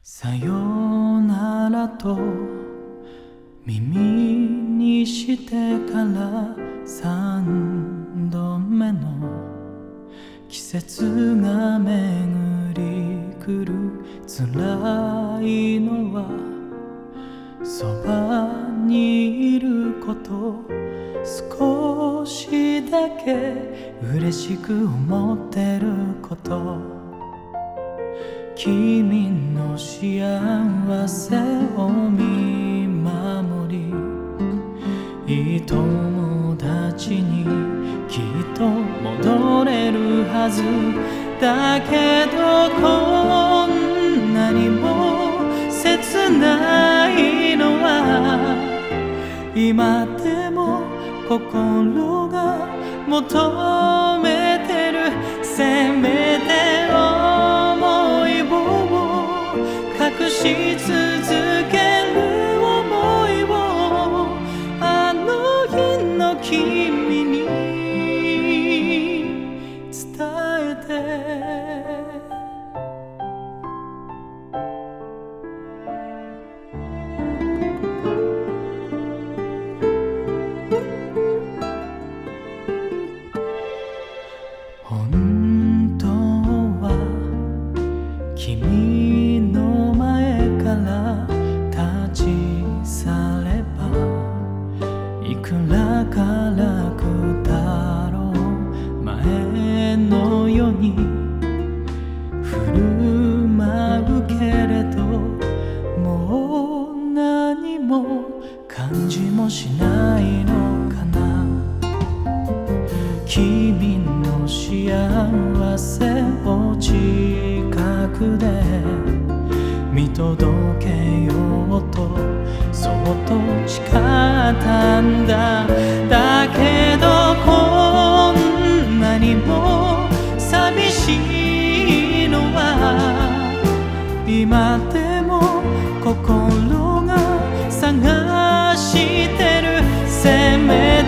さよならと耳にしてから三度目の季節が巡り来る。辛いのはそばにいること、少しだけ嬉しく思ってること、君の幸せを見守り、いい友達にきっと戻れるはずだけど、こんなにも切ないのは今でも心が求めてる。せめて思いを隠し続ける想いを、あの日の君に伝えて。本当は君の前から立ち去ればいくらからくだろう、前のように振る舞うけれど、もう何も感じもしないのかな。君の幸せを近くで見届けようとそっと誓ったんだ。だけどこんなにも寂しいのは今でも心が探してる。せめて